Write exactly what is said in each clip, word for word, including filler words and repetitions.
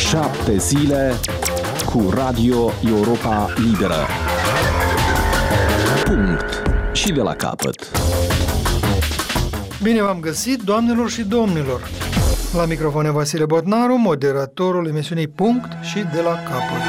Șapte zile cu Radio Europa Liberă. Punct. Și de la capăt. Bine v-am găsit, doamnelor și domnilor! La microfon Vasile Botnaru, moderatorul emisiunii Punct și de la capăt.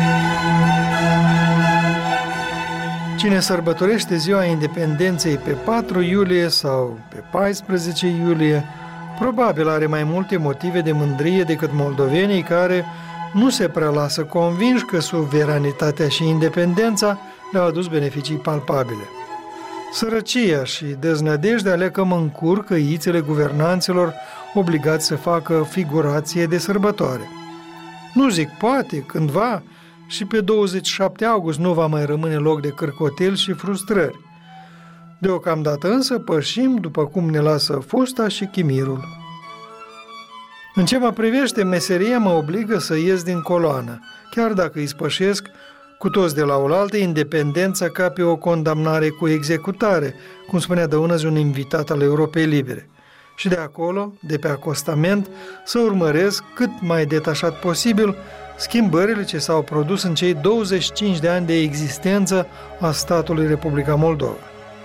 Cine sărbătorește ziua independenței pe patru iulie sau pe paisprezece iulie, probabil are mai multe motive de mândrie decât moldovenii care nu se prea lasă convinși că suveranitatea și independența le-au adus beneficii palpabile. Sărăcia și deznădejdea le cam încurcă ițele guvernanților obligați să facă figurație de sărbătoare. Nu zic poate, cândva, și pe douăzeci și șapte august nu va mai rămâne loc de cârcotel și frustrări. Deocamdată însă pășim după cum ne lasă fusta și chimirul. În ce mă privește, meseria mă obligă să ies din coloană, chiar dacă îi spășesc cu toți de la oaltă independența ca pe o condamnare cu executare, cum spunea dăunăzi un invitat al Europei Libere. Și de acolo, de pe acostament, să urmăresc cât mai detașat posibil schimbările ce s-au produs în cei douăzeci și cinci de ani de existență a statului Republica Moldova.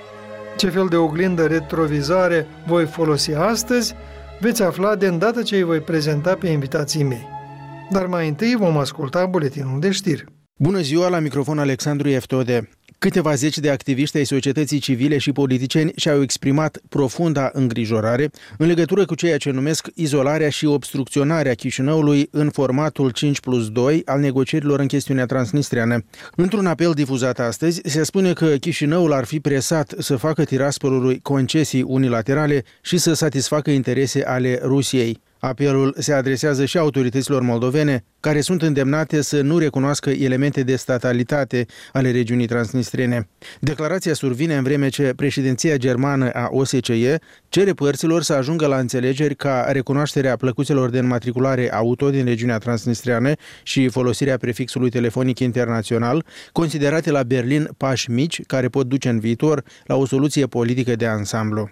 Ce fel de oglindă retrovizare voi folosi astăzi, veți afla de îndată ce îi voi prezenta pe invitații mei. Dar mai întâi vom asculta buletinul de știri. Bună ziua, la microfon Alexandru Eftode. Câteva zeci de activiști ai societății civile și politicieni și-au exprimat profunda îngrijorare în legătură cu ceea ce numesc izolarea și obstrucționarea Chișinăului în formatul cinci plus doi al negocierilor în chestiunea transnistreană. Într-un apel difuzat astăzi, se spune că Chișinăul ar fi presat să facă Tiraspolului concesii unilaterale și să satisfacă interese ale Rusiei. Apelul se adresează și autorităților moldovene, care sunt îndemnate să nu recunoască elemente de statalitate ale regiunii transnistrene. Declarația survine în vreme ce președinția germană a O S C E cere părților să ajungă la înțelegeri ca recunoașterea plăcuțelor de înmatriculare auto din regiunea transnistreană și folosirea prefixului telefonic internațional, considerate la Berlin pași mici care pot duce în viitor la o soluție politică de ansamblu.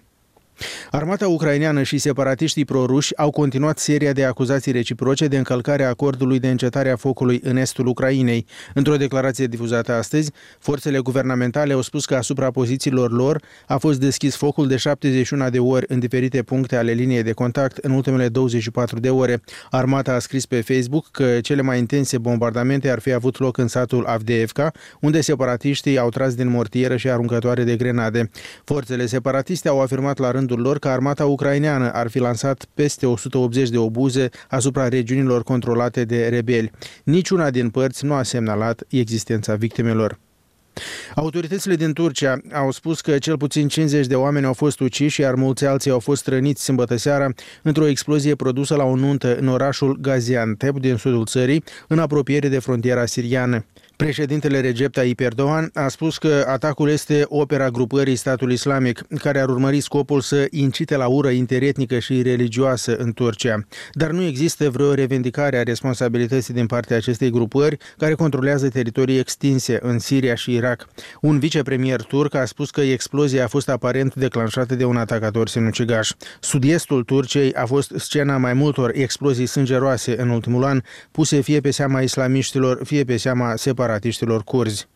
Armata ucraineană și separatiștii proruși au continuat seria de acuzații reciproce de încălcare a acordului de încetare a focului în estul Ucrainei. Într-o declarație difuzată astăzi, forțele guvernamentale au spus că asupra pozițiilor lor a fost deschis focul de șaptezeci și unu de ori în diferite puncte ale liniei de contact în ultimele douăzeci și patru de ore. Armata a scris pe Facebook că cele mai intense bombardamente ar fi avut loc în satul Avdiivka, unde separatiștii au tras din mortieră și aruncătoare de grenade. Forțele separatiste au afirmat la rând lor că armata ucraineană ar fi lansat peste o sută optzeci de obuze asupra regiunilor controlate de rebeli. Niciuna din părți nu a semnalat existența victimelor. Autoritățile din Turcia au spus că cel puțin cincizeci de oameni au fost uciși, iar mulți alții au fost răniți sâmbătă seara într-o explozie produsă la o nuntă în orașul Gaziantep din sudul țării, în apropiere de frontiera siriană. Președintele Recep Tayyip Erdogan a spus că atacul este opera grupării Statul Islamic, care ar urmări scopul să incite la ură interetnică și religioasă în Turcia. Dar nu există vreo revendicare a responsabilității din partea acestei grupări, care controlează teritorii extinse în Siria și Irak. Un vicepremier turc a spus că explozia a fost aparent declanșată de un atacator sinucigaș. Sud-estul Turciei a fost scena mai multor explozii sângeroase în ultimul an, puse fie pe seama islamiștilor, fie pe seama separatiștilor curzi.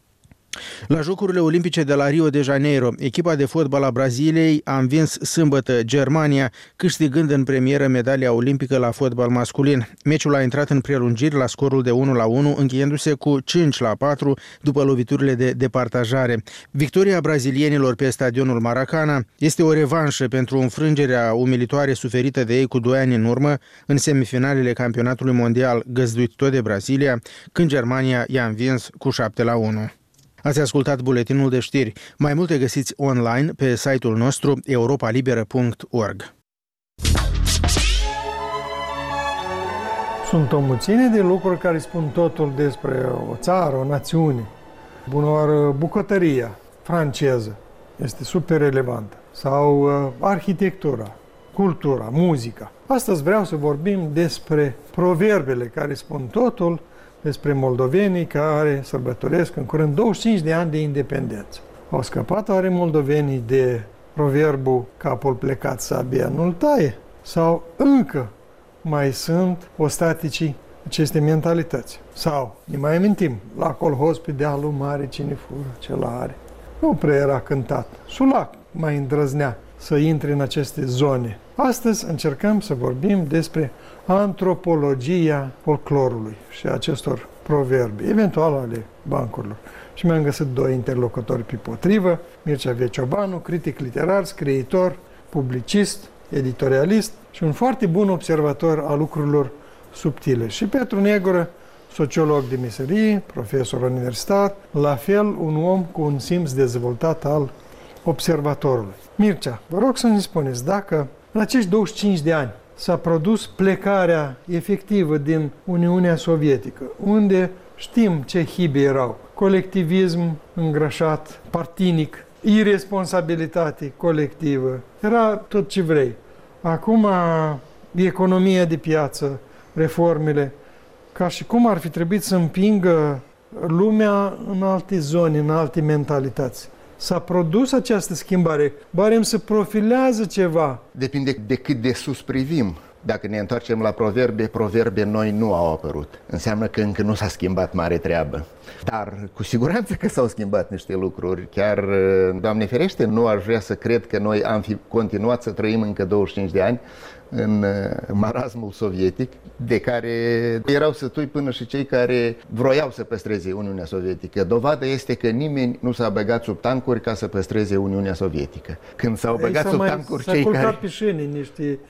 La Jocurile Olimpice de la Rio de Janeiro, echipa de fotbal a Braziliei a învins sâmbătă Germania, câștigând în premieră medalia olimpică la fotbal masculin. Meciul a intrat în prelungiri la scorul de unu la unu, încheiindu-se cu cinci la patru după loviturile de departajare. Victoria brazilienilor pe stadionul Maracana este o revanșă pentru înfrângerea umilitoare suferită de ei cu doi ani în urmă în semifinalele campionatului mondial găzduit tot de Brazilia, când Germania i-a învins cu șapte la unu. Ați ascultat buletinul de știri. Mai multe găsiți online pe site-ul nostru europa liberă punct org. Sunt o mulțime de lucruri care spun totul despre o țară, o națiune. Bună oară, bucătăria franceză este super relevantă. Sau uh, arhitectura, cultura, muzica. Astăzi vreau să vorbim despre proverbele care spun totul despre moldovenii care sărbătoresc în curând douăzeci și cinci de ani de independență. Au scăpat oare moldovenii de proverbul capul plecat sabia nu-l taie? Sau încă mai sunt ostaticii aceste mentalități. Sau, ne mai amintim, la colhoz pe dealul mare, cine fură, cel are. Nu prea era cântat. Sulac mai îndrăznea să intre în aceste zone. Astăzi încercăm să vorbim despre antropologia folclorului și acestor proverbe, eventual ale bancurilor. Și mi-am găsit doi interlocutori pe potrivă, Mircea Veciobanu, critic literar, scriitor, publicist, editorialist și un foarte bun observator al lucrurilor subtile. Și Petru Negură, sociolog de meserie, profesor universitar, la fel un om cu un simț dezvoltat al observatorului. Mircea, vă rog să ne spuneți dacă în acești douăzeci și cinci de ani s-a produs plecarea efectivă din Uniunea Sovietică, unde știm ce hibe erau. Colectivism îngrășat, partinic, irresponsabilitate colectivă. Era tot ce vrei. Acum, economia de piață, reformele, ca și cum ar fi trebuit să împingă lumea în alte zone, în alte mentalități. S-a produs această schimbare, barem se profilează ceva. Depinde de cât de sus privim. Dacă ne întoarcem la proverbe, proverbe noi nu au apărut. Înseamnă că încă nu s-a schimbat mare treabă. Dar cu siguranță că s-au schimbat niște lucruri. Chiar, Doamne ferește, nu aș vrea să cred că noi am fi continuat să trăim încă douăzeci și cinci de ani în marasmul sovietic, de care erau sătui până și cei care vroiau să păstreze Uniunea Sovietică. Dovadă este că nimeni nu s-a băgat sub tancuri ca să păstreze Uniunea Sovietică. Când s-au băgat sub tancuri cei care... S-a culcat pe șine niște...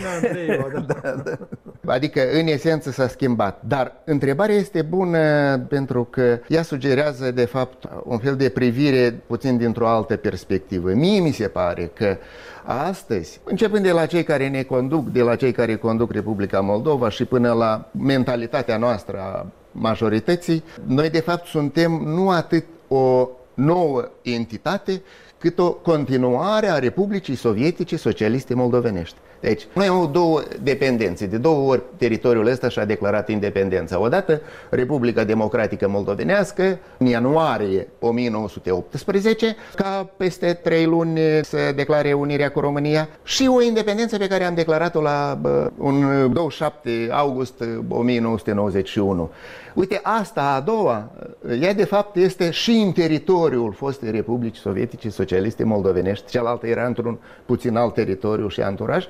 Da, da. Adică, în esență, s-a schimbat. Dar întrebarea este bună pentru că ea sugerează, de fapt, un fel de privire puțin dintr-o altă perspectivă. Mie mi se pare că astăzi, începând de la cei care ne conduc, de la cei care conduc Republica Moldova și până la mentalitatea noastră a majorității, noi de fapt suntem nu atât o nouă entitate, cât o continuare a Republicii Sovietice Socialiste Moldovenești. Deci, noi avem două dependențe. De două ori teritoriul ăsta și-a declarat independența. Odată Republica Democratică Moldovenească, în ianuarie o mie nouă sute optsprezece, ca peste trei luni să declare unirea cu România, și o independență pe care am declarat-o la bă, un douăzeci și șapte august o mie nouă sute nouăzeci și unu. Uite, asta a doua, ea de fapt este și în teritoriul fostei Republici Sovietice Socialiste Moldovenești, cealaltă era într-un puțin alt teritoriu și anturaj,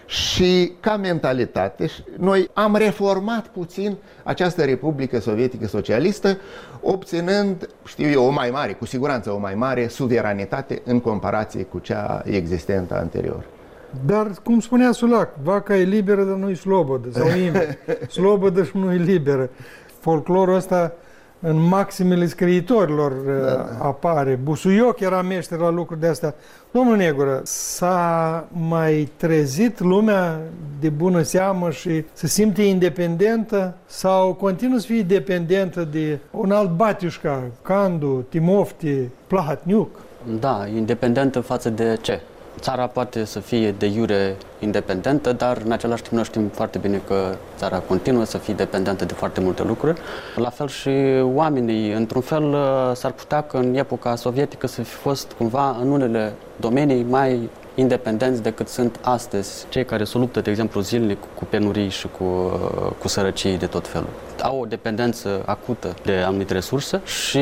și ca mentalitate noi am reformat puțin această Republică Sovietică Socialistă, obținând, știu eu, o mai mare, cu siguranță o mai mare suveranitate în comparație cu cea existentă anterior. Dar, cum spunea Sulac, vaca e liberă, dar nu e slobodă, sau invers, slobodă și nu e liberă. Folclorul ăsta în maximele scriitorilor da. apare. Busuioc era meșter la lucruri de astea. Domnul Negură, s-a mai trezit lumea de bună seamă și se simte independentă sau continuă să fie dependentă de un alt batiușca, Candu, Timofti, Plahatniuc? Da, independentă față de ce? Țara poate să fie de iure independentă, dar în același timp noi știm foarte bine că țara continuă să fie dependentă de foarte multe lucruri. La fel și oamenii, într-un fel, s-ar putea că în epoca sovietică să fi fost cumva în unele domenii mai independenți decât sunt astăzi cei care se luptă, de exemplu, zilnic cu penurii și cu, cu sărăcii de tot felul. Au o dependență acută de anumite resurse și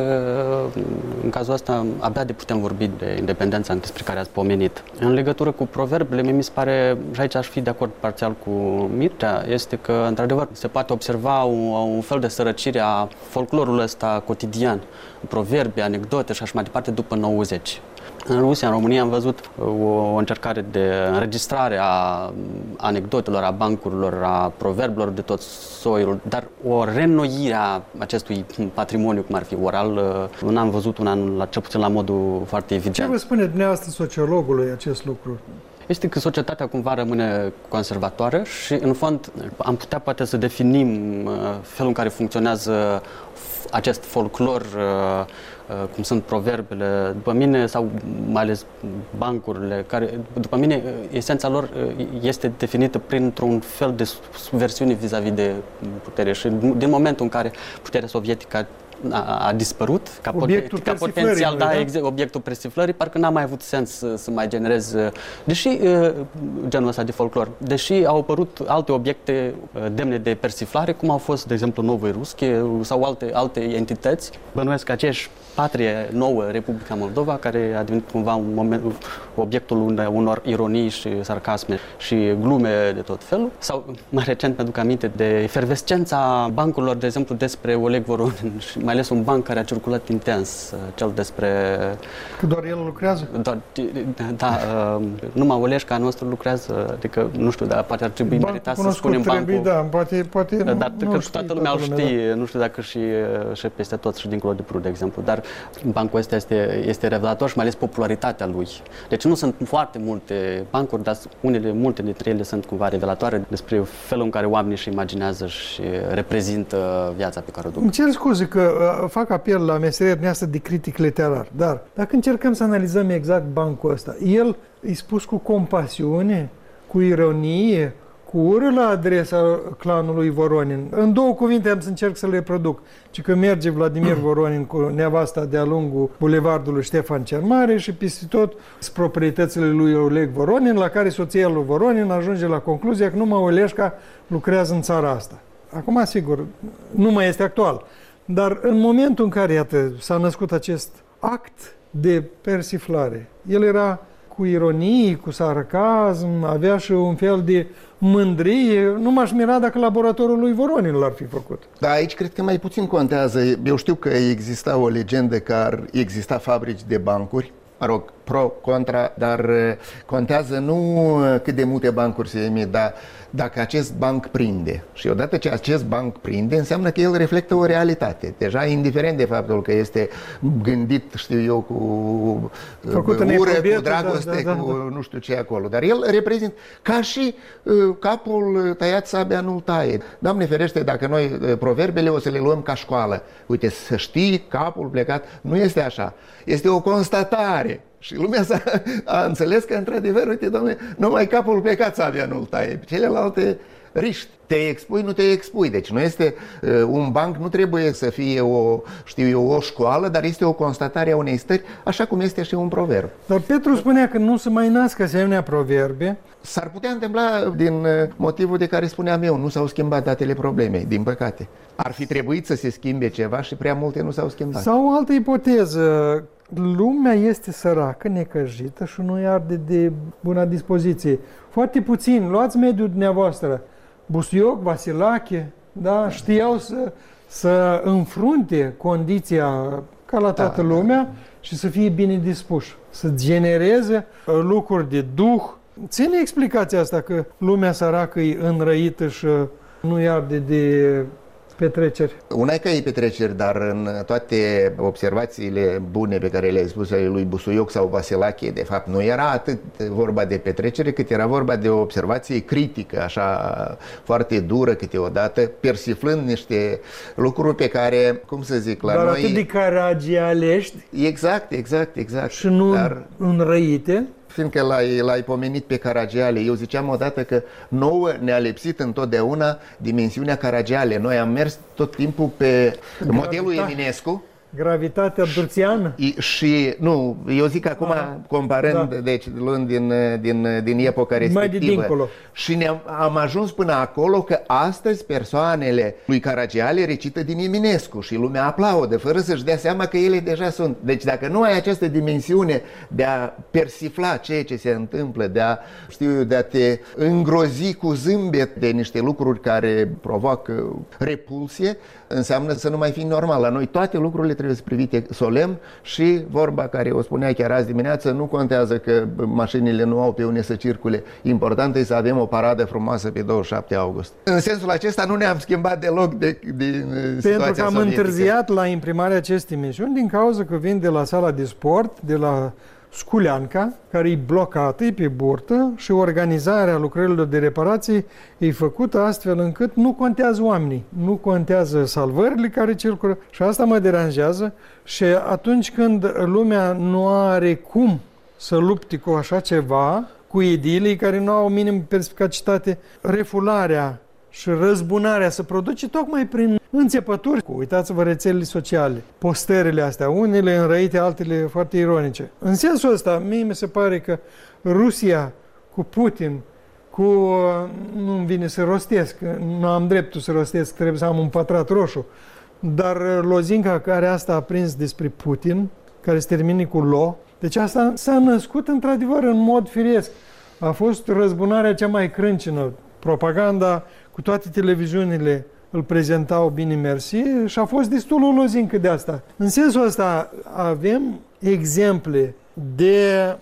în cazul ăsta abia de putem vorbi de independența despre care ați pomenit. În legătură cu proverbele, mie mi se pare, și aici aș fi de acord parțial cu Mircea, este că, într-adevăr, se poate observa un, un fel de sărăcire a folclorului ăsta cotidian, proverbe, anecdote și așa mai departe după nouăzeci. În Rusia, în România, am văzut o, o încercare de înregistrare a anecdotelor, a bancurilor, a proverbelor de tot soiul, dar o reînnoire a acestui patrimoniu, cum ar fi oral, nu am văzut un an, la, cel puțin la modul foarte evident. Ce vă spune dumneavoastră sociologului acest lucru? Este că societatea cumva rămâne conservatoare și, în fond, am putea poate să definim felul în care funcționează acest folclor, cum sunt proverbele, după mine, sau mai ales bancurile, care, după mine, esența lor este definită printr-un fel de subversiune vis-a-vis de putere. Și din momentul în care puterea sovietică a, a dispărut ca, obiectul pot, ca potențial, da, da? Exact, obiectul persiflării, parcă n-a mai avut sens să, să mai genereze, deși genul ăsta de folclor, deși au apărut alte obiecte demne de persiflare, cum au fost, de exemplu, Novoirusche sau alte, alte entități, bănuiesc aceeași patrie nouă, Republica Moldova, care a devenit cumva un moment, obiectul unor ironii și sarcasme și glume de tot felul. Sau, mai recent, mi-aduc aminte de efervescența bancurilor, de exemplu, despre Oleg Voronin și mai ales un banc care a circulat intens, cel despre... Că doar el lucrează? Doar, da, numai Oleșca nostru lucrează, adică, nu știu, dar poate ar trebui meritat să spunem bancul. Trebuie, da, poate, poate dar nu, că nu toată lumea îl știe, da. Nu știu dacă și, și peste tot și dincolo de Prut, de exemplu, dar bancul ăsta este, este revelator și mai ales popularitatea lui. Deci nu sunt foarte multe bancuri, dar unele, multe dintre ele sunt cumva revelatoare despre felul în care oamenii își imaginează și reprezintă viața pe care o duc. Îmi cer scuze că uh, fac apel la meseria noastră de critic literar, dar dacă încercăm să analizăm exact bancul ăsta, el e spus cu compasiune, cu ironie, cu ură la adresa clanului Voronin. În două cuvinte am să încerc să le reproduc. Ci că merge Vladimir Voronin cu nevasta de-a lungul bulevardului Ștefan cel Mare și peste tot sunt proprietățile lui Oleg Voronin, la care soția lui Voronin ajunge la concluzia că numai Oleșca lucrează în țara asta. Acum, sigur, nu mai este actual. Dar în momentul în care, iată, s-a născut acest act de persiflare, el era cu ironie, cu sarcasm, avea și un fel de mândrie. Nu m-aș mira dacă laboratorul lui Voronin l-ar fi făcut. Da, aici cred că mai puțin contează. Eu știu că exista o legendă că ar exista fabrici de bancuri, mă rog, pro, contra, dar contează nu cât de multe bancuri se emit, dar dacă acest banc prinde. Și odată ce acest banc prinde, înseamnă că el reflectă o realitate. Deja, indiferent de faptul că este gândit, știu eu, cu ură, cu dragoste, da, da, da, cu nu știu ce acolo. Dar el reprezintă ca și uh, capul tăiat, sabia nu-l taie. Doamne ferește, dacă noi uh, proverbele o să le luăm ca școală. Uite, să știi, capul plecat, nu este așa. Este o constatare. Și lumea s-a a înțeles că, într-adevăr, uite, dom'le, numai capul plecat sabia nu-l taie. Celelalte riști. Te expui, nu te expui. Deci nu este, uh, un banc nu trebuie să fie o, știu eu, o școală, dar este o constatare a unei stări, așa cum este și un proverb. Dar Petru spunea că nu se mai nasc asemenea proverbe. S-ar putea întâmpla din motivul de care spuneam eu, nu s-au schimbat datele problemei, din păcate. Ar fi trebuit să se schimbe ceva și prea multe nu s-au schimbat. Sau o altă ipoteză. Lumea este săracă, necăjită și nu-i arde de bună dispoziție. Foarte puțin, luați mediul dumneavoastră. Busuioc, Vasilache, da, știau să, să înfrunte condiția ca la toată da, lumea da. Și să fie bine dispuși, să genereze lucruri de duh. Ține explicația asta că lumea săracă e înrăită și nu-i arde de petreceri. Una e că e petreceri, dar în toate observațiile bune pe care le-ai spus ale lui Busuioc sau Vasilache, de fapt, nu era atât vorba de petrecere, cât era vorba de o observație critică, așa foarte dură câteodată, persiflând niște lucruri pe care, cum să zic, la dar noi... atât de caragialești. Exact, exact, exact. Și nu dar... înrăite. Fiindcă l-ai, l-ai pomenit pe Caragiale, eu ziceam odată că nouă ne-a lipsit întotdeauna dimensiunea Caragiale. Noi am mers tot timpul pe Gravita. modelul Eminescu. Gravitatea durțiană? Și, nu, eu zic acum, ah, comparând, da. deci luând din, din, din epoca respectivă. Și ne-am am ajuns până acolo că astăzi persoanele lui Caragiale recită din Eminescu și lumea aplaudă, fără să-și dea seama că ele deja sunt. Deci dacă nu ai această dimensiune de a persifla ceea ce se întâmplă, de a, știu eu, de a te îngrozi cu zâmbet de niște lucruri care provoacă repulsie, înseamnă să nu mai fii normal. La noi toate lucrurile trebuie să privite solemn și vorba care o spunea chiar azi dimineață, nu contează că mașinile nu au pe unde să circule. Important e să avem o paradă frumoasă pe douăzeci și șapte august. În sensul acesta nu ne-am schimbat deloc de, de situația Pentru că am sovietică. întârziat la imprimarea acestei emisiuni din cauza că vin de la sala de sport, de la Sculeanca, care e blocată, e pe burtă și organizarea lucrărilor de reparații e făcută astfel încât nu contează oamenii, nu contează salvările care circulă și asta mă deranjează. Și atunci când lumea nu are cum să lupte cu așa ceva, cu edilii care nu au minim perspicacitate, refularea și răzbunarea se produce tocmai prin înțepături. Uitați-vă rețelele sociale, postările astea, unele înrăite, altele foarte ironice. În sensul ăsta, mie mi se pare că Rusia cu Putin, cu, nu-mi vine să rostesc, nu am dreptul să rostesc, trebuie să am un pătrat roșu, dar lozinca care asta a prins despre Putin, care se termine cu lo, deci asta s-a născut într-adevăr în mod firesc. A fost răzbunarea cea mai crâncenă. Propaganda cu toate televiziunile îl prezentau bine mersi și a fost destul o lozincă de asta. În sensul ăsta avem exemple de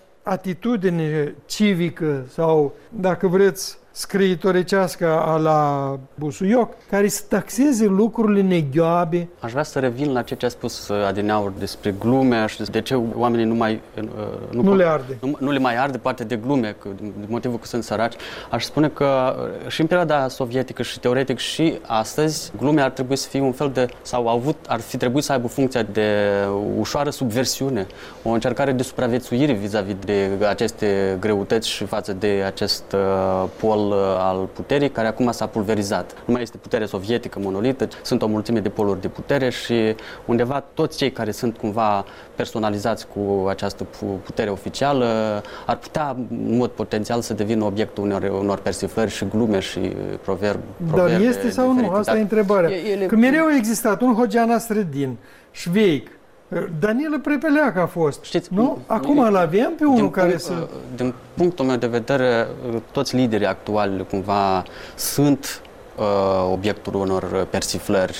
atitudine civică sau, dacă vreți, scriitoricească a la Busuioc, care să taxeze lucrurile neghioabe. Aș vrea să revin la ce a spus adineauri despre glume și de ce oamenii nu mai... Nu, nu le arde. Nu, nu le mai arde, poate de glume, că, de motivul că sunt săraci. Aș spune că și în perioada sovietică și teoretic și astăzi, glume ar trebui să fie un fel de... sau au avut, ar fi trebuit să aibă funcția de ușoară subversiune, o încercare de supraviețuire vis-a-vis de aceste greutăți și față de acest uh, pol al puterii, care acum s-a pulverizat. Nu mai este putere sovietică monolită, sunt o mulțime de poluri de putere și undeva toți cei care sunt cumva personalizați cu această putere oficială ar putea, în mod potențial, să devină obiectul unor, unor persiflări și glume și proverb, proverbe. Dar este sau nu? Asta Dar e întrebarea. Ele... Că mereu a existat un Hogean Nasreddin, șveic, Danilă Prepeleac a fost, știți, nu? Acum îl avem pe unul care punct, să... Din punctul meu de vedere, toți liderii actuali cumva sunt uh, obiectul unor persiflări.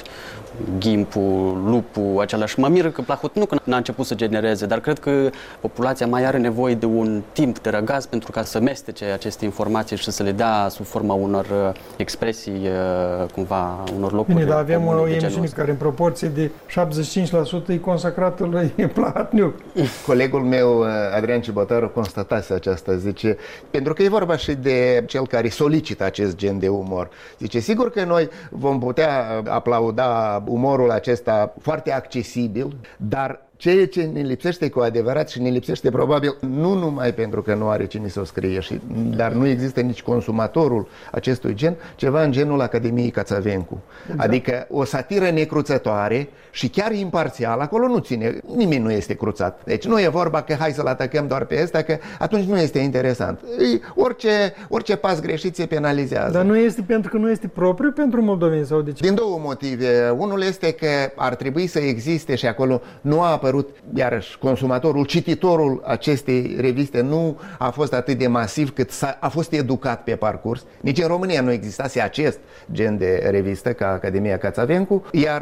Ghimpul, Lupul, același. Mă miră că Plahotniuc nu că n-a început să genereze, dar cred că populația mai are nevoie de un timp de răgaz pentru ca să mestece aceste informații și să le dea sub forma unor expresii, cumva, unor locuri. Bine, dar avem o emisiune care în proporție de șaptezeci și cinci la sută e consacrată lui Plahotniuc. Colegul meu, Adrian Cibotaru, constatase aceasta, zice, pentru că e vorba și de cel care solicită acest gen de umor. Zice, sigur că noi vom putea aplauda umorul acesta foarte accesibil, dar ceea ce ne lipsește cu adevărat și ne lipsește probabil nu numai pentru că nu are cine să o scrie, și, dar nu există nici consumatorul acestui gen, ceva în genul Academiei Cațavencu. Da. Adică o satiră necruțătoare și chiar imparțial, acolo nu ține, nimeni nu este cruțat. Deci nu e vorba că hai să-l atacăm doar pe ăsta, că atunci nu este interesant. Orice, orice pas greșit se penalizează. Dar nu este pentru că nu este propriu pentru moldoveni sau de ce? Din două motive. Unul este că ar trebui să existe și acolo nu a apărut, iarăși, consumatorul, cititorul acestei reviste nu a fost atât de masiv cât a, a fost educat pe parcurs. Nici în România nu existase acest gen de revistă ca Academia Cațavencu. Iar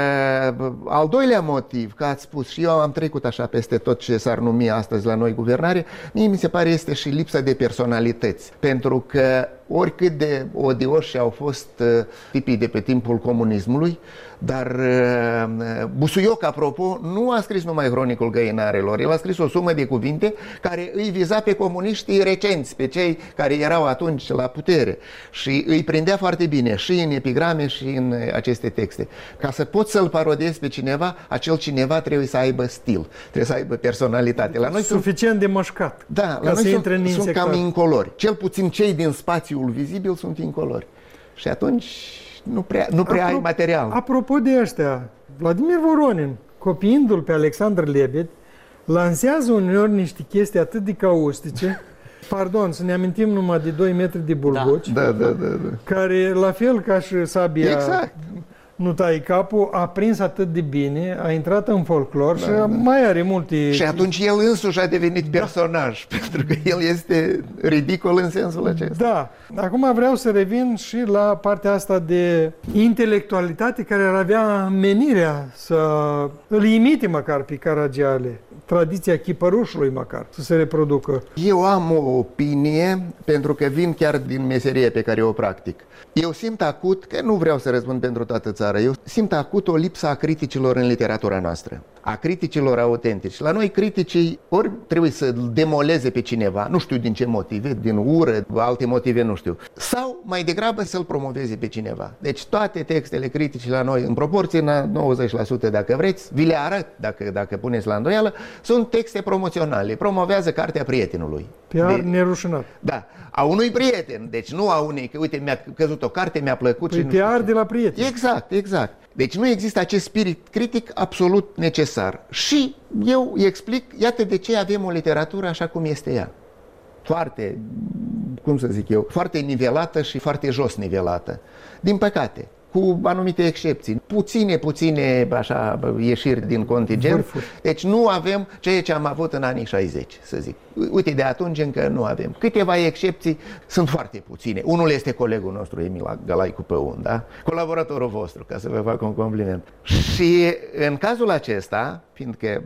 uh, al doilea motiv, că ați spus, și eu am trecut așa peste tot ce s-ar numi astăzi la noi guvernare, mie mi se pare este și lipsa de personalități. Pentru că oricât de odioși au fost uh, tipii de pe timpul comunismului, dar uh, Busuioc, apropo, nu a scris numai Cronicul Găinarelor, el a scris o sumă de cuvinte care îi viza pe comuniștii recenți, pe cei care erau atunci la putere, și îi prindea foarte bine și în epigrame și în aceste texte. Ca să poți să-l parodiezi pe cineva, acel cineva trebuie să aibă stil, trebuie să aibă personalitate. La noi suficient sunt... de mășcat. Da, la noi sunt, sunt cam incolori. Cel puțin cei din spațiul vizibil sunt incolori. Și atunci nu prea, nu prea Apro- ai material. Apropo de ăștia, Vladimir Voronin, copiindu-l pe Alexandru Lebed, lansează uneori niște chestii atât de caustice, pardon, să ne amintim numai de doi metri de bulboci, da. Da, da, da, da. care, la fel ca și sabia, exact, nu tai capul, a prins atât de bine, a intrat în folclor, da, și da. mai are multe... Și atunci el însuși a devenit personaj, da. pentru că el este ridicol în sensul acesta. Da. Acum vreau să revin și la partea asta de intelectualitate care ar avea menirea să îl imite măcar pe Caragiale, tradiția chipărușului măcar, să se reproducă. Eu am o opinie, pentru că vin chiar din meserie pe care o practic. Eu simt acut, că nu vreau să răspund pentru toată țara, eu simt acut o lipsă a criticilor în literatura noastră, a criticilor autentici. La noi criticii ori trebuie să demoleze pe cineva, nu știu din ce motive, din ură, alte motive, nu știu, sau mai degrabă să-l promoveze pe cineva. Deci toate textele critici la noi, în proporție la nouăzeci la sută dacă vreți, vi le arăt dacă, dacă puneți la îndoială, sunt texte promoționale, promovează cartea prietenului. P R de... nerușinat. Da, a unui prieten, deci nu a unei, că uite, mi-a căzut o carte, mi-a plăcut. Păi și nu P R de la prieten. Exact, exact. Deci nu există acest spirit critic absolut necesar. Și eu îi explic, iată de ce avem o literatură așa cum este ea. Foarte, cum să zic eu, foarte nivelată și foarte jos nivelată. Din păcate, cu anumite excepții, puține, puține așa, ieșiri din contingent. Vârfuri. Deci nu avem ceea ce am avut în anii șaizeci, să zic. Uite, de atunci încă nu avem. Câteva excepții sunt foarte puține. Unul este colegul nostru, Emil Galaicu Păun, da? Colaboratorul vostru, ca să vă fac un compliment. Și în cazul acesta, fiindcă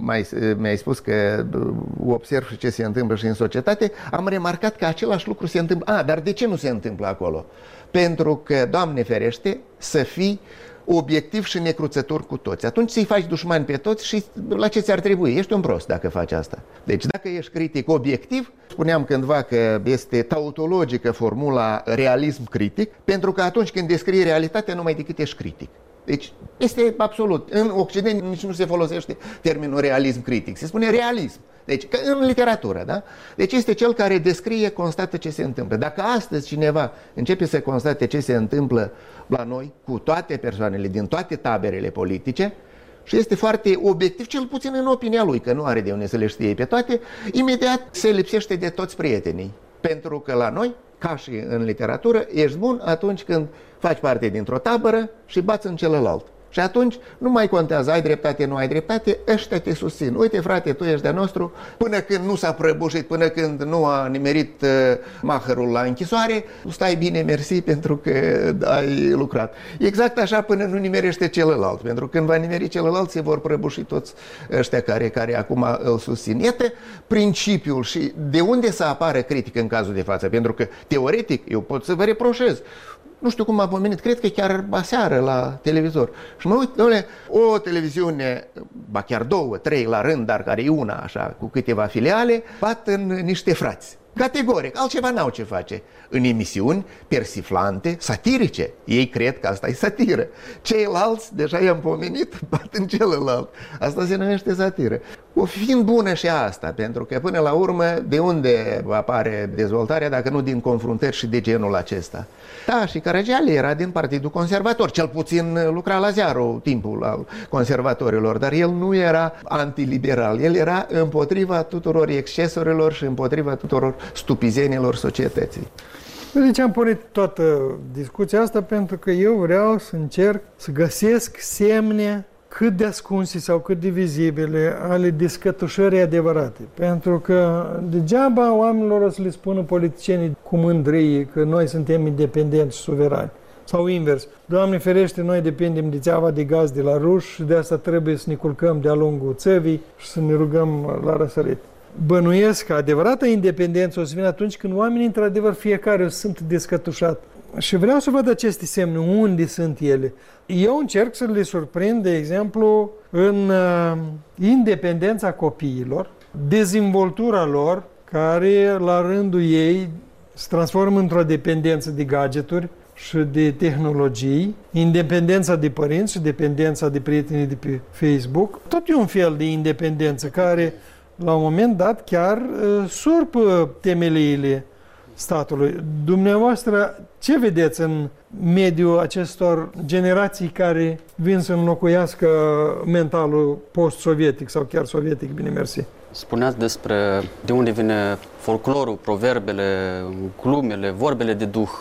mi-ai spus că observ și ce se întâmplă și în societate, am remarcat că același lucru se întâmplă. A, dar de ce nu se întâmplă acolo? Pentru că, Doamne ferește, să fii obiectiv și necruțător cu toți. Atunci să-i faci dușmani pe toți și la ce ți-ar trebui? Ești un prost dacă faci asta. Deci dacă ești critic obiectiv, spuneam cândva că este tautologică formula realism critic, pentru că atunci când descrii realitatea, numai decât ești critic. Deci este absolut. În Occident nici nu se folosește termenul realism critic, se spune realism. Deci, în literatură, da? Deci este cel care descrie, constată ce se întâmplă. Dacă astăzi cineva începe să constate ce se întâmplă la noi, cu toate persoanele din toate taberele politice, și este foarte obiectiv, cel puțin în opinia lui, că nu are de unde să le știe pe toate, imediat se lipsește de toți prietenii. Pentru că la noi, ca și în literatură, ești bun atunci când faci parte dintr-o tabără și bați în celălalt. Și atunci nu mai contează, ai dreptate, nu ai dreptate, ăștia te susțin. Uite, frate, tu ești de-a nostru, până când nu s-a prăbușit, până când nu a nimerit uh, mahărul la închisoare, stai bine, mersi, pentru că ai lucrat. Exact așa până nu nimerește celălalt, pentru că când va nimeri celălalt, se vor prăbuși toți ăștia care, care acum îl susțin. Iată principiul și de unde să apară critică în cazul de față, pentru că, teoretic, eu pot să vă reproșez. Nu știu cum m-a pomenit, cred că chiar aseară la televizor. Și mă uit, doamne, o televiziune, ba chiar două, trei la rând, dar care e una așa, cu câteva filiale, bat în niște frați. Categoric, altceva n-au ce face. În emisiuni persiflante, satirice. Ei cred că asta e satiră. Ceilalți, deja i-am pomenit, bat în celălalt. Asta se numește satiră. O fiind bună și asta, pentru că până la urmă, de unde apare dezvoltarea, dacă nu din confruntări și de genul acesta? Da, și Caragiale era din Partidul Conservator, cel puțin lucra la ziarul timpul al conservatorilor, dar el nu era antiliberal, el era împotriva tuturor excesurilor și împotriva tuturor stupizenilor societății. Deci am pornit toată discuția asta pentru că eu vreau să încerc să găsesc semne cât de ascunse sau cât de vizibile ale descătușării adevărate. Pentru că degeaba oamenilor o să le spună politicienii cu mândrie că noi suntem independenți și suverani. Sau invers. Doamne ferește, noi depindem de țeava de gaz de la ruși și de asta trebuie să ne culcăm de-a lungul țevii și să ne rugăm la răsărit. Bănuiesc că adevărata independență o să vină atunci când oamenii, într-adevăr, fiecare o să sunt descătușat. Și vreau să văd aceste semne, unde sunt ele. Eu încerc să le surprind, de exemplu, în uh, independența copiilor, dezvoltura lor, care la rândul ei se transformă într-o dependență de gadgeturi și de tehnologii, independența de părinți și dependența de prietenii de pe Facebook. Tot e un fel de independență care, la un moment dat, chiar uh, surpă temeliile statului. Dumneavoastră, ce vedeți în mediul acestor generații care vin să înlocuiască mentalul post-sovietic sau chiar sovietic, bine mersi? Spuneați despre de unde vine folclorul, proverbele, glumele, vorbele de duh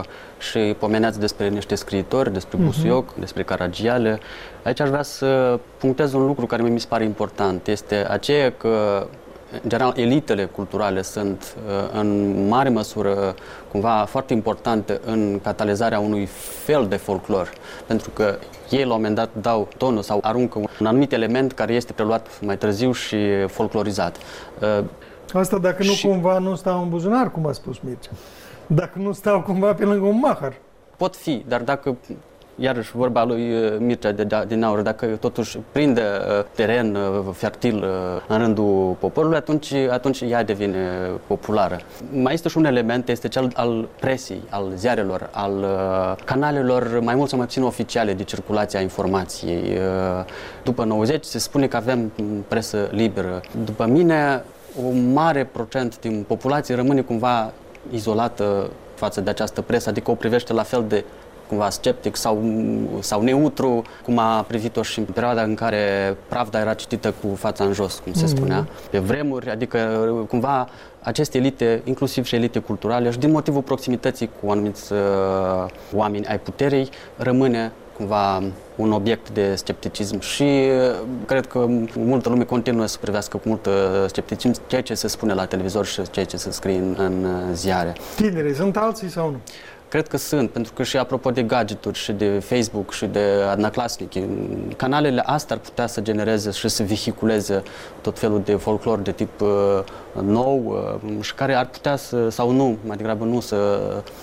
și pomeneați despre niște scriitori, despre Busuioc, uh-huh. despre Caragiale. Aici aș vrea să punctez un lucru care mi se pare important. Este aceea că în general, elitele culturale sunt în mare măsură cumva foarte importante în catalizarea unui fel de folclor, pentru că ei la un moment dat dau tonul sau aruncă un anumit element care este preluat mai târziu și folclorizat. Asta dacă nu și... cumva nu stau în buzunar, cum a spus Mircea. Dacă nu stau cumva pe lângă un mahăr. Pot fi, dar dacă iarăși vorba lui Mircea de, de, din aur, dacă totuși prinde teren fertil în rândul poporului, atunci, atunci ea devine populară. Mai este și un element, este cel al presii, al ziarelor, al canalelor mai mult sau mai puțin oficiale de circulație a informației. După nouăzeci se spune că avem presă liberă. După mine, un mare procent din populație rămâne cumva izolată față de această presă, adică o privește la fel de cumva sceptic sau, sau neutru, cum a privit-o și în perioada în care Pravda era citită cu fața în jos, cum se spunea, pe vremuri, adică cumva aceste elite, inclusiv și elite culturale, și din motivul proximității cu anumiți uh, oameni ai puterii, rămâne cumva un obiect de scepticism și uh, cred că multă lume continuă să privească cu mult scepticism ceea ce se spune la televizor și ceea ce se scrie în, în ziare. Tinerii sunt alții sau nu? Cred că sunt, pentru că și apropo de gadgeturi și de Facebook și de Adnaclasnic, canalele astea ar putea să genereze și să vehiculeze tot felul de folclor de tip uh, nou uh, și care ar putea să, sau nu, mai degrabă nu, să,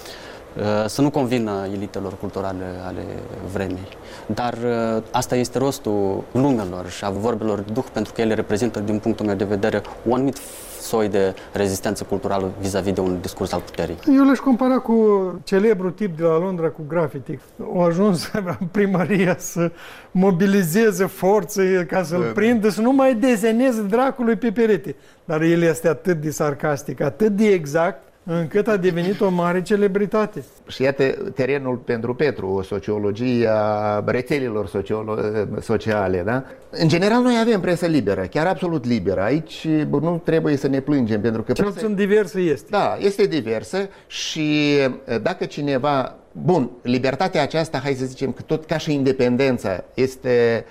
uh, să nu convină elitelor culturale ale vremii. Dar uh, asta este rostul glumelor și a vorbelor de duh, pentru că ele reprezintă, din punctul meu de vedere, un anumit soi de rezistență culturală vis-a-vis de un discurs al puterii. Eu le-aș compara cu celebrul tip de la Londra cu graffiti. Au ajuns primăria să mobilizeze forțe ca să-l prindă, să nu mai deseneze dracului pe perete. Dar el este atât de sarcastic, atât de exact, încât a devenit o mare celebritate. Și iată terenul pentru Petru, o sociologie a rețelelor sociale. Da? În general, noi avem presă liberă, chiar absolut liberă. Aici nu trebuie să ne plângem, pentru că... Cel puțin diversă este. Da, este diversă și dacă cineva... Bun, libertatea aceasta, hai să zicem că tot ca și independența, este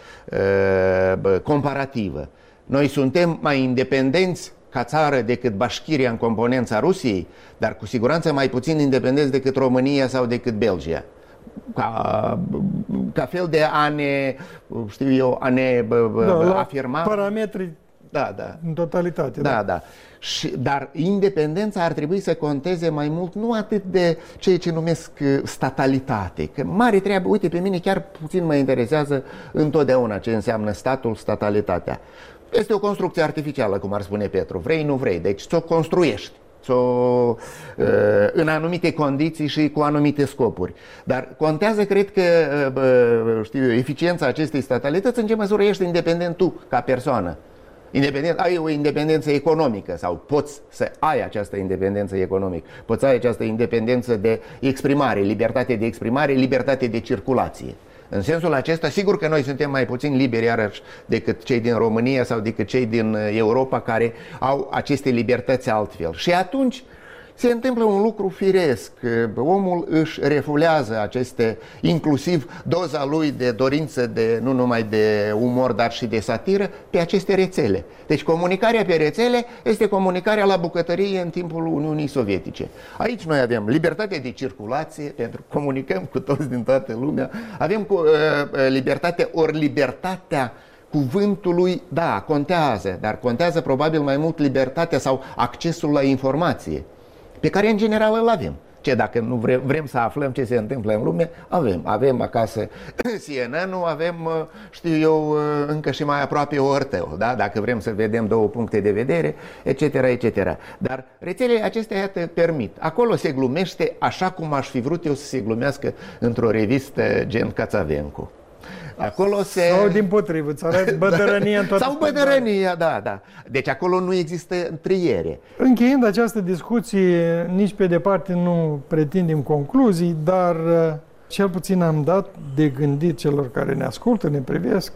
uh, comparativă. Noi suntem mai independenți ca țară decât Bașchiria în componența Rusiei, dar cu siguranță mai puțin independenți decât România sau decât Belgia. Ca, ca fel de a ne, știu eu, a ne da, afirma... parametri da, da. în totalitate. Da, da. da. Și, dar independența ar trebui să conteze mai mult, nu atât de ceea ce numesc statalitate. Că mare treabă, uite, pe mine chiar puțin mă interesează întotdeauna ce înseamnă statul, statalitatea. Este o construcție artificială, cum ar spune Petru. Vrei, nu vrei. Deci ți-o construiești ți-o, în anumite condiții și cu anumite scopuri. Dar contează, cred că, știu eu, eficiența acestei statalități în ce măsură ești independent tu, ca persoană. Independent, ai o independență economică sau poți să ai această independență economică. Poți să ai această independență de exprimare, libertate de exprimare, libertate de circulație. În sensul acesta, sigur că noi suntem mai puțin liberi iarăși decât cei din România sau decât cei din Europa care au aceste libertăți altfel. Și atunci se întâmplă un lucru firesc. Omul își refulează aceste, inclusiv doza lui de dorință de, nu numai de umor, dar și de satiră, pe aceste rețele. Deci comunicarea pe rețele este comunicarea la bucătărie în timpul Uniunii Sovietice. Aici noi avem libertate de circulație, pentru că comunicăm cu toți din toată lumea, avem cu, uh, libertate, ori libertatea cuvântului, da, contează, dar contează probabil mai mult libertatea sau accesul la informație, pe care în general îl avem. Ce, dacă nu vrem, vrem să aflăm ce se întâmplă în lume, avem. Avem acasă C N N-ul, avem, știu eu, încă și mai aproape O R T-ul, da? Dacă vrem să vedem două puncte de vedere, et cetera, et cetera. Dar rețelele acestea, iată, permit. Acolo se glumește așa cum aș fi vrut eu să se glumească într-o revistă gen Cațavencu. Acolo se... Sau dimpotrivă, îți arăt bădărănia în toată. Sau bădărănia, da, da. Deci acolo nu există întriere. Încheiind această discuție, nici pe departe nu pretindem concluzii, dar cel puțin am dat de gândit celor care ne ascultă, ne privesc,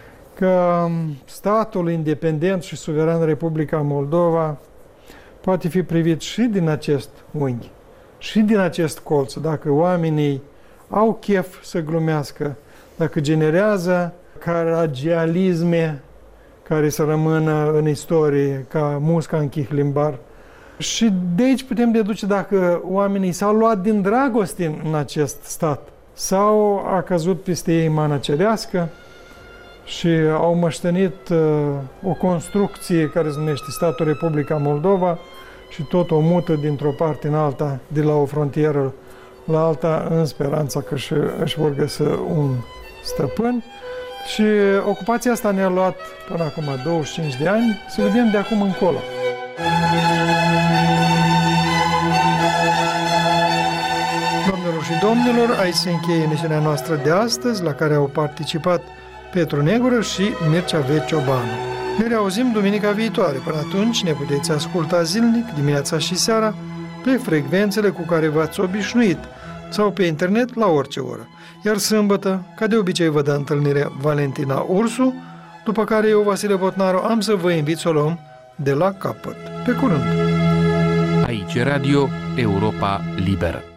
că statul independent și suveran Republica Moldova poate fi privit și din acest unghi, și din acest colț, dacă oamenii au chef să glumească, dacă generează caragialisme care să rămână în istorie ca musca în chihlimbar. Și de aici putem deduce dacă oamenii s-au luat din dragoste în acest stat sau a căzut peste ei mana cerească și au măștenit uh, o construcție care se numește statul Republica Moldova și tot o mută dintr-o parte în alta de la o frontieră la alta în speranța că și, își vor găsi un stăpân. Și ocupația asta ne-a luat până acum douăzeci și cinci de ani, să vedem de acum încolo. Doamnelor și domnilor, aici se încheie emisiunea noastră de astăzi, la care au participat Petru Negură și Mircea V. Ciobanu. Ne reauzim duminica viitoare. Până atunci ne puteți asculta zilnic, dimineața și seara, pe frecvențele cu care v-ați obișnuit sau pe internet la orice oră. Iar sâmbătă, ca de obicei, vă dă întâlnire Valentina Ursu, după care eu, Vasile Botnaru, am să vă invit să o luăm de la capăt. Pe curând! Aici Radio Europa Liberă.